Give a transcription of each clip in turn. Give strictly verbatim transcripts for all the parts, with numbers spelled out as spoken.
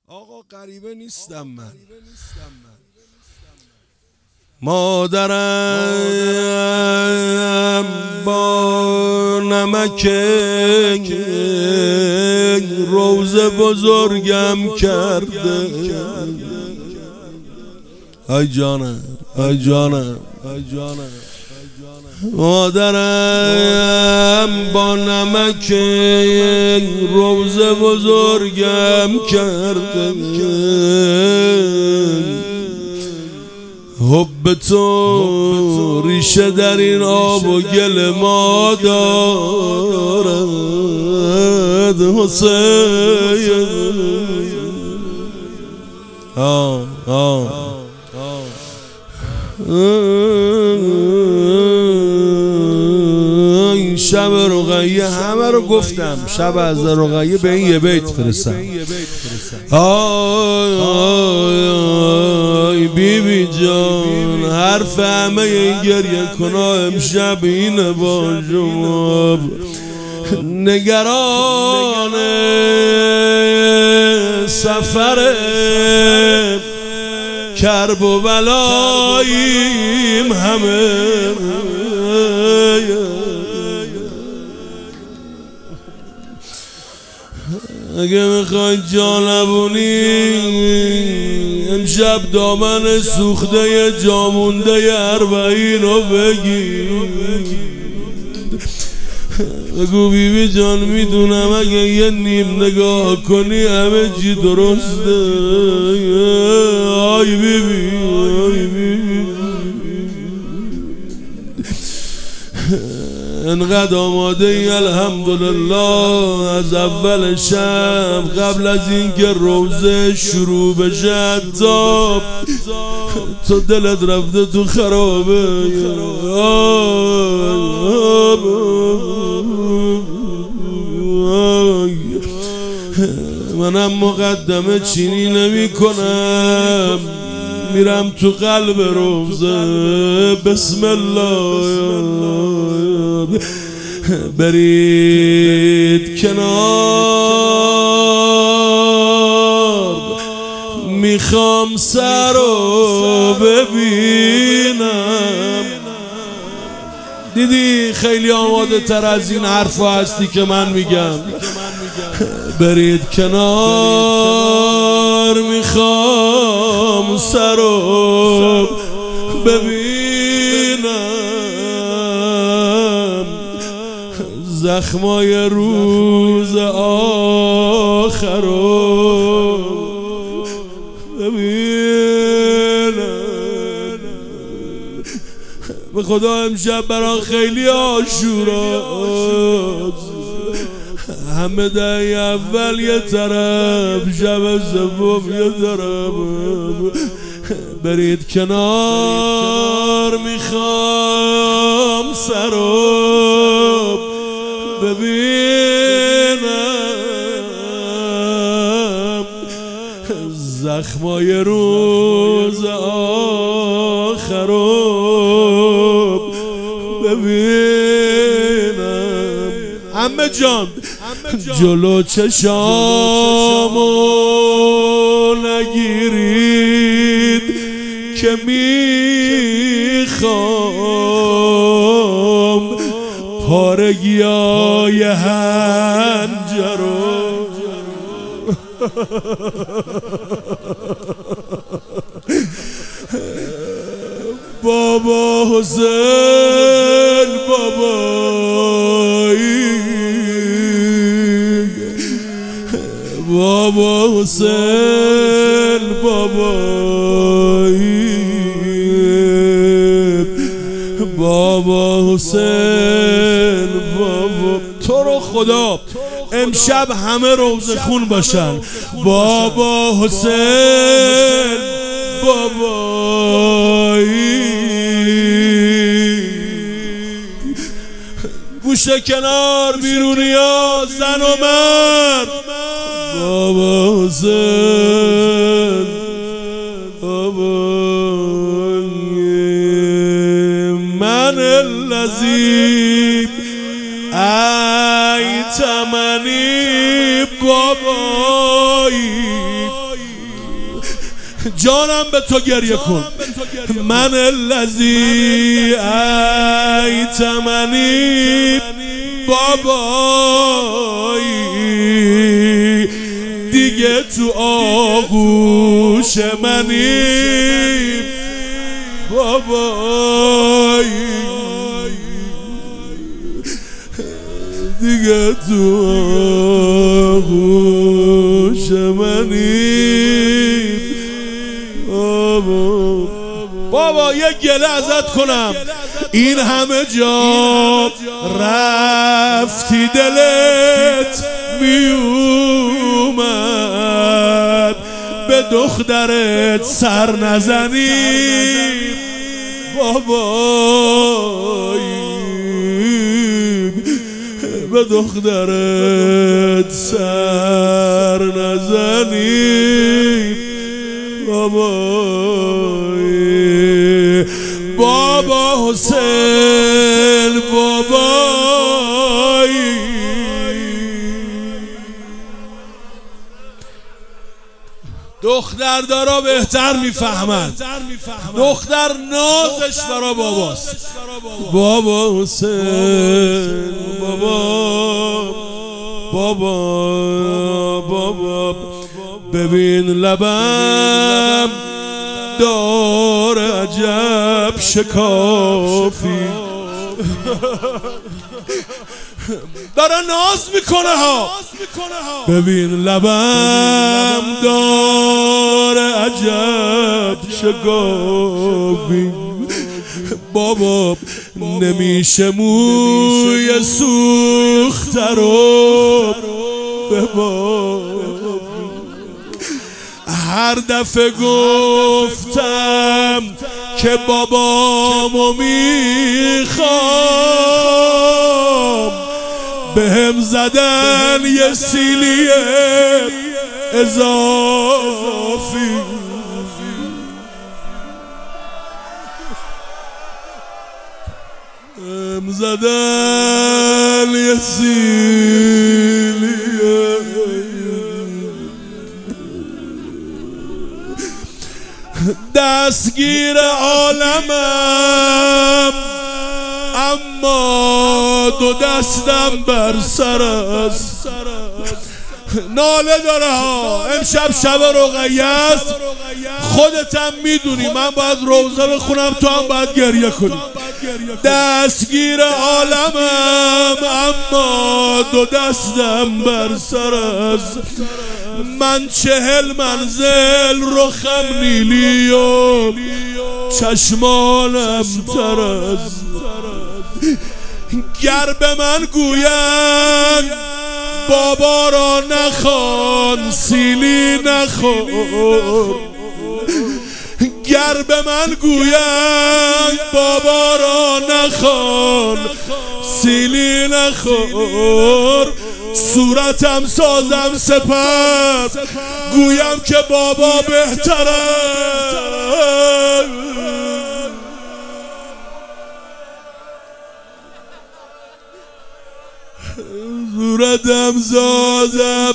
آقا غریبه نیستم من، مادرم با نمک روزه بزرگم کرده. ای جانم ای جانم ای جانم مادرم با نمک روزه بزرگم کرده. حب تو ریشه در این آب و گل ما دارد حسین. آه آه شب رقیه همه رو گفتم، شب از رقیه به این یه بیت فرستم. آی بی بی جان حرف همه این گریه کنا امشب اینه با شما نگران سفر کرب و بلاییم همه. اگه میخوای جانبونی امشب دامن سوخته جامونده اربعین رو بگی. بگو بی بی جان میدونم اگه یه نیم نگاه کنی همه چی درسته. آی بی بی آی بی بی انقدر آماده ای الحمدلله از اول شب قبل از اینکه روزه شروع بشه تا تو دلت رفته تو خرابه. منم مقدمه چینی نمی کنم، میرم تو قلب روزه بسم الله. برید کنار میخوام سر رو ببینم. دیدی خیلی آماده تر از این حرفا هستی که من میگم. برید کنار میخوام سر رو ببینم، زخمای روز آخر رو ببینم. به خدا امشب برای خیلی عاشوراست، همه دهی اول یه طرف شب سوم یه طرف. برید کنار میخوام سر رو ببینم، زخمای روز آخر رو ببینم. همه جان جلو چشامو نگیرید که میخوام پارگیای هنجرو. بابا حسین بابایی، بابا حسین بابایی، بابا حسین بابا. تو رو خدا امشب همه روزه خون باشن. بابا حسین بابایی، گوشه کنار بیرونیا زن و مرد. بابا حسین بابایی، من الذی ایتمنی بابایی. جانم به تو گریه کن. من الذی ایتمنی بابایی، دیگه تو آغوش منی بابایی، دیگه تو آغوش منی بابا. بابا یه گله ازت کنم، این همه جا رفتی دلت میومد، به دخترت سر نزنی بابایی، به دخترت سر نزنی بابایی. بابا حسین بابایی، دختر دارا بهتر میفهمد، دختر نازش برا باباست. بابا حسین بابا، بابا بابا ببین لبم داره عجب شکافی، داره ناز میکنه ها، ببین لبم داره عجب شکافی. بابا نمیشه موی سوخته رو به بابا، هر دفعه گفتم که بابامو میخوام، بهم زدن یه سیلی اضافی. بهم زدن یه سیلی دستگیر عالمم، اما دو دستم بر سر است. ناله داره ها، امشب شب رقیه است، خودتم میدونی من باید روزه بخونم، تو هم باید گریه کنی. دستگیر عالمم اما دو دستم بر سر است، من چهل منزل رخم نیلی و چشمانم تر است. گر به من گویند بابا را نخوان سیلی نخور، گر به من گویند بابا را نخوان سیلی نخور، صورتم سازم سپر گویم که بابا بهتره. صورتم سازم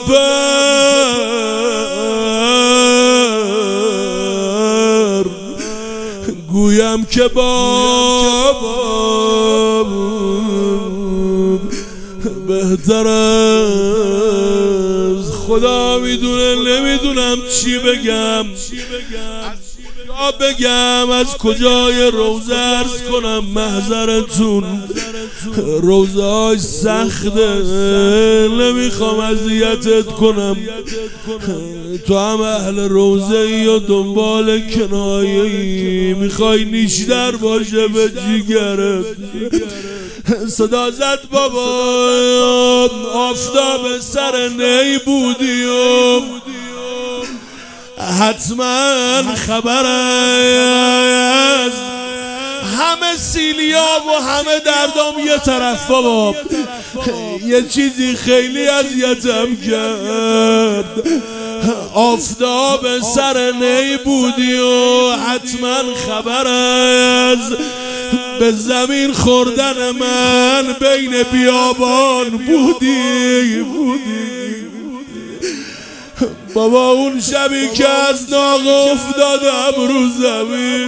سپر گویم که بابا بهتر است. خدا میدونه نمیدونم چی بگم، یا بگم از کجای روزه عرض کنم محضرتون. روزه های سخته، نمیخوام اذیتت کنم، تو هم اهل روزه ای و دنبال کنایه ای، میخوای نیشدر باشه به جیگرت. صدا زد بابا آفتاب سر نی بودی و حتما خبر است، همه سیلیاب و همه دردام یه طرف بابا، یه چیزی خیلی اذیتم کرد. آفتاب سر نی بودی و حتما خبر است، به زمین خوردن من بین بیابان بودی بودی بابا اون شبی که از ناقه افتادم رو زمین،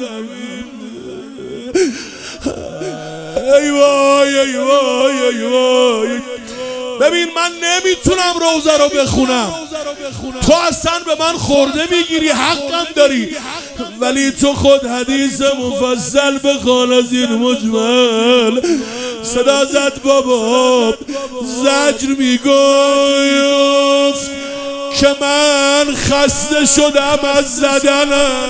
ای وای ای وای ای وای. ببین من نمیتونم روزه رو بخونم، تو اصلا به من خورده میگیری، حقم داری، ولی تو خود حدیث مفصل بخوان از این مجمل. صدا زد بابا، زجر میگفت که من خسته شدم از زدنم.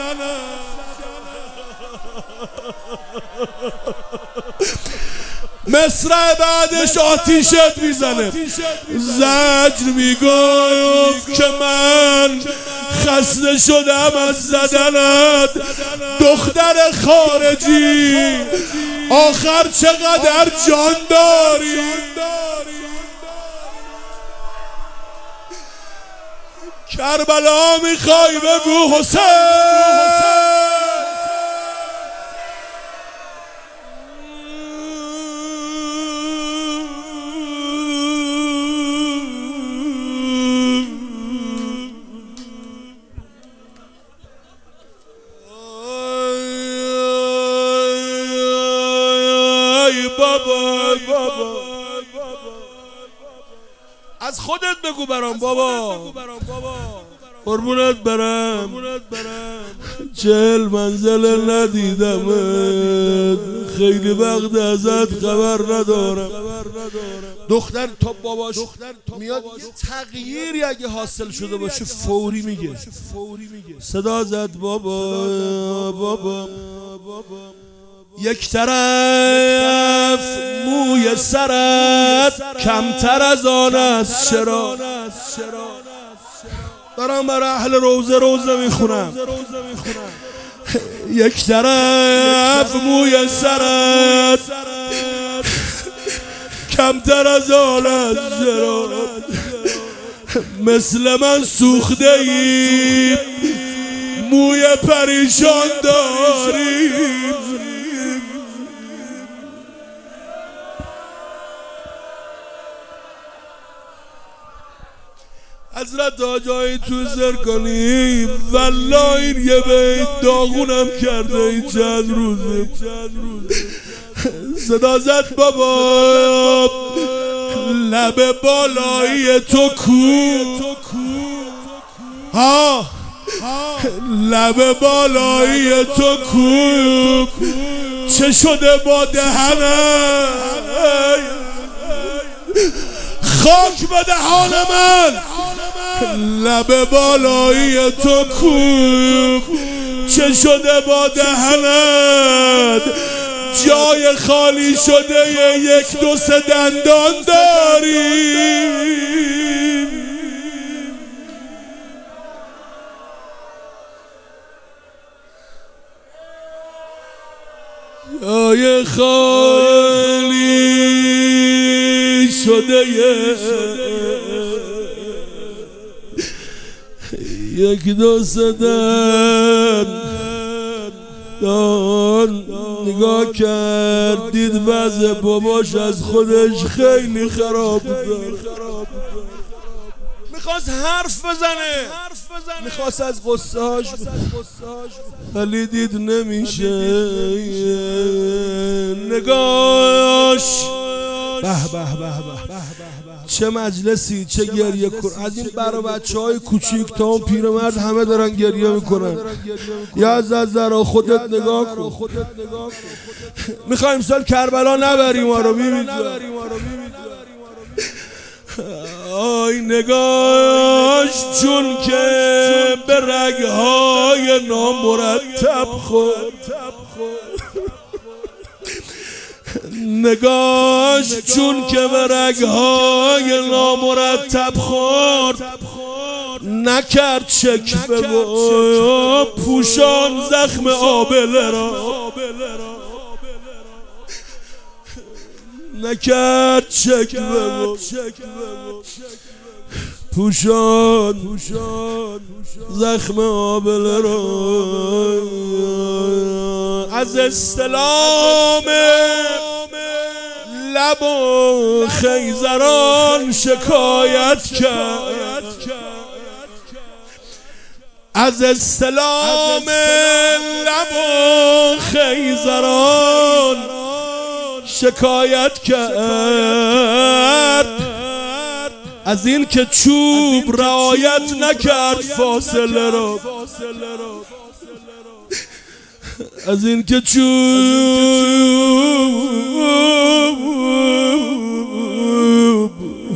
مصرع بعدش آتیشت میزنه. زجر میگفت که من خسته شدم از زدنت، دختر خارجی آخر چقدر جان داری. کربلا میخوای بگو حسین، بابا بابا از خودت بگو برام بابا، قربونت برم. چهل منزل ندیدمت، خیلی وقت ازت خبر ندارم. دختر تا باباش میاد تغییری اگه حاصل شده باشه فوری میگه. صدا زد بابا بابا، یک طرف موی سرت کمتر از آن است، چرا؟ دارم برای اهل روزه روزه میخونم. یک طرف موی سرت کمتر از آن است، چرا؟ مثل من سوخته ای، موی پریشان داری. حضرت آجایی تو زرکانی والله این یه بیت داغونم کرده این چند روزه. صدا زد بابا، لب بالایی تو کو، ها لب بالایی تو کو، چه شده با دهنم؟ خاک به دهان من. لب بالایی تو کو، چه شده با دهنت؟ جای خالی شده یک دو سه دندان داری. جای خالی شده یک دو سه دندان. نگاه کرد دید وضع باباش از خودش خیلی خراب بود. میخواست حرف بزنه، میخواست از غصه‌اش، ولی دید نمیشه. نگاش به به به به، چه مجلسی، چه گریه کن. از این برا بچه های کوچیک تا اون پیرمرد همه دارن گریه میکنن. یا از ذرا خودت نگاه کن. میخوایم سال کربلا نبریم ما رو، میبینید آی نگاش چون که به رگهای نامرتب خورد. نگاش چون که به رگهای نامرتب خورد، نکرد شکوه و پوشان زخم آبله را. نکرد شکوه و پوشان زخم آبله را. از استلام لب و خیزران شکایت کرد. از استلام لب و خیزران شکایت کرد از این که چوب رعایت نکرد فاصله رو، از این که چوب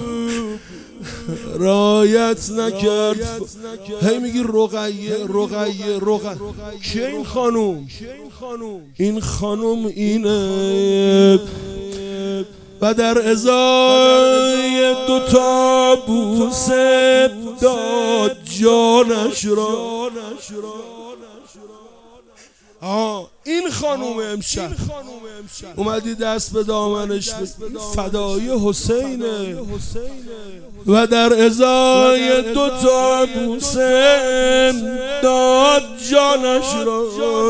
رعایت نکرد. هی میگی رقیه رقیه رقیه. که این خانوم؟ این خانوم اینه و در ازای دوتا بوسه داد جانش را. آه این خانوم امشب اومدی دست به دامنش فدای حسینه و در ازای دوتا بوسه داد جانش را.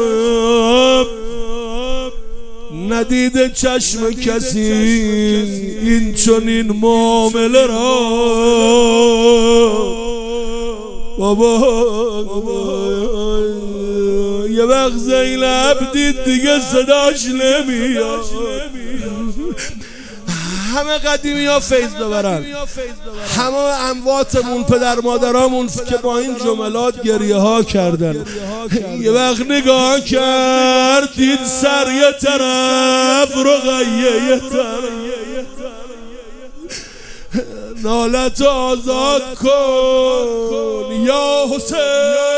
ندیده چشم کسی این چنین معامله را. بابا یه وقت زینب دید دیگه صداش نمیاد. همه قدیمی ها فیض ببرن، همه امواتمون پدر مادرامون که با این جملات گریه ها کردن. یه وقت نگاه کرد دید سر یه طرف رقیه یه طرف. نالت آزاد کن یا حسین.